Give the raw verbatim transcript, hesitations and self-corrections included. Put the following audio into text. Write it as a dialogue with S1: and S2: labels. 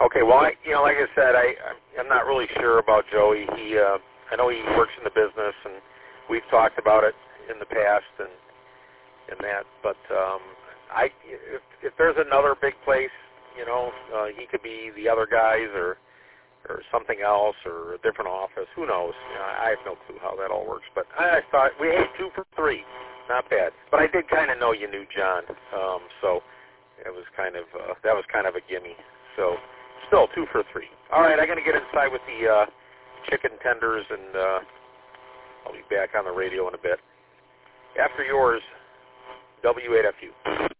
S1: Okay, well, I, you know, like I said, I, I'm not really sure about Joey. He, uh, I know he works in the business, and we've talked about it in the past and and that. But um, I, if, if there's another big place, you know, uh, he could be the other guys or or something else or a different office. Who knows? You know, I have no clue how that all works. But I thought we had two for three. Not bad. But I did kind of know you knew John, um, so it was kind of uh, that was kind of a gimme. So still two for three. All right, I'm gonna get inside with the uh, chicken tenders, and uh, I'll be back on the radio in a bit. After yours, W eight F U.